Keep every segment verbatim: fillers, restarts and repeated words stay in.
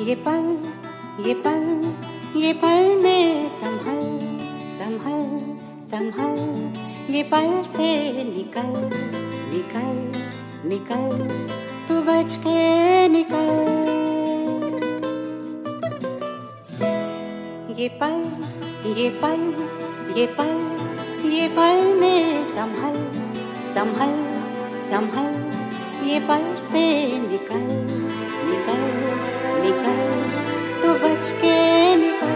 ये पल ये पल ये पल में संभल संभल संभल ये पल से निकल निकल निकल तू बच के निकल। ये पल ये पल ये पल ये पल में संभल संभल संभल ये पल से निकल निकल निकल तू बच के निकल।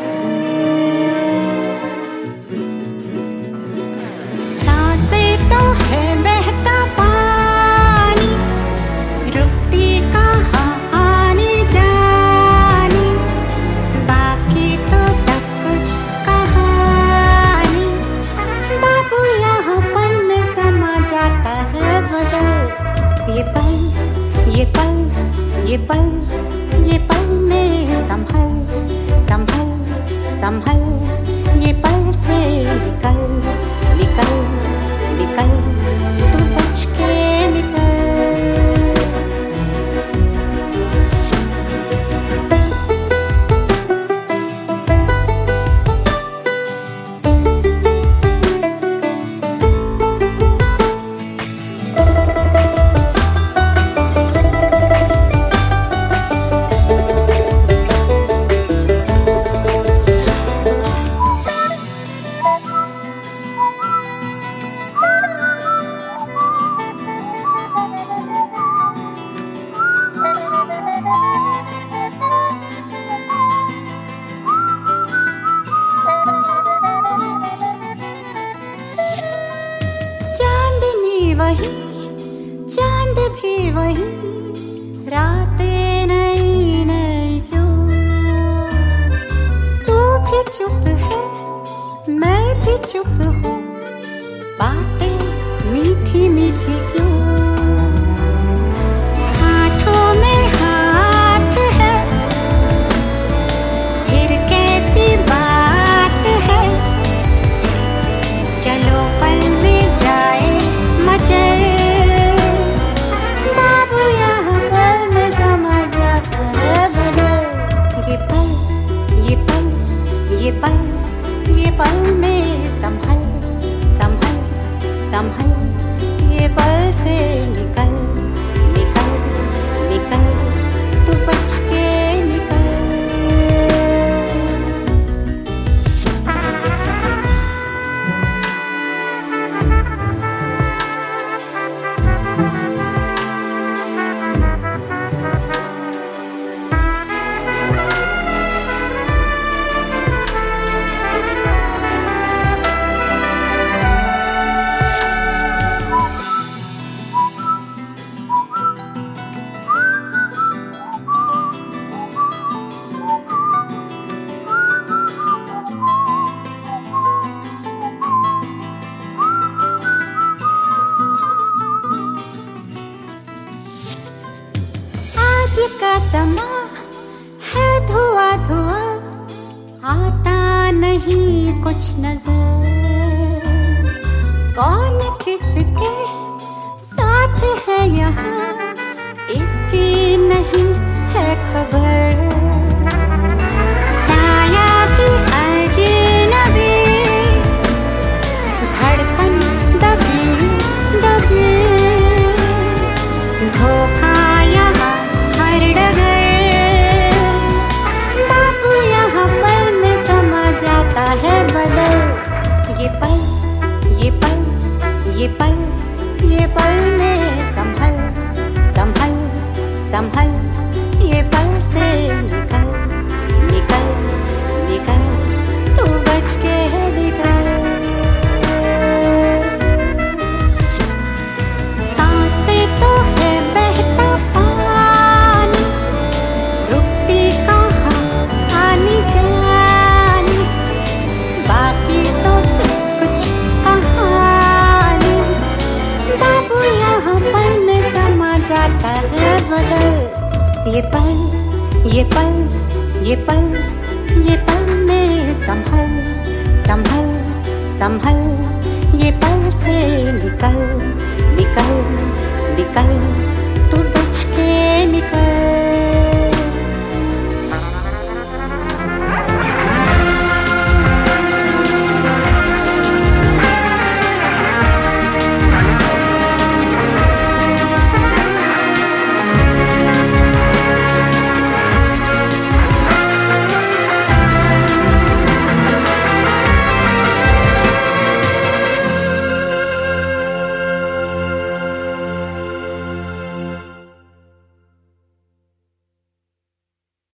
सांसें तो है बहता पानी, रुकती कहाँ आनी जानी, बाकी तो सब कुछ कहानी। बाबू यहाँ पल में समा जाता है बदल। ये पल ये पल ये पल ये पल में संभल संभल संभल ये पल से निकल निकल निकल तू बच के निकल। चांदनी वही चांद भी वही, रातें नई नई क्यों। तू भी चुप है मैं भी चुप हूँ, बातें मीठी मीठी क्यों। हाथों में हाथ है फिर कैसी बात है, चलो पल में जाए मचल। बाबू यहाँ पल में समा जाता है बदल। ये पल ये पल ये पल ये पल में संभल संभल संभल ये पल से निकल निकल निकल तू बच के निकल। आज का समा है धुआं धुआं, आता नहीं कुछ नजर। कौन किसके साथ है यहाँ इसकी नहीं है खबर। साया भी अजनबी, धड़कन दबी दबी, धोखा यहाँ हर डगर। बाबू यहाँ पल में समा जाता है बदल। ये पल ये पल ये पल ये पल में संभल संभल संभल ये पल से निकल निकल निकल तू बच के निकल। सांसें तो है बहता पानी, रुकती कहाँ आनी जानी, बाकी तो सब कुछ कहानी। बाबू यहाँ पल में समा जाता है बदल। ये पल ये पल ये पल ये पल में संभल संभल संभल ये पल से निकल निकल निकल तू बच के निकल।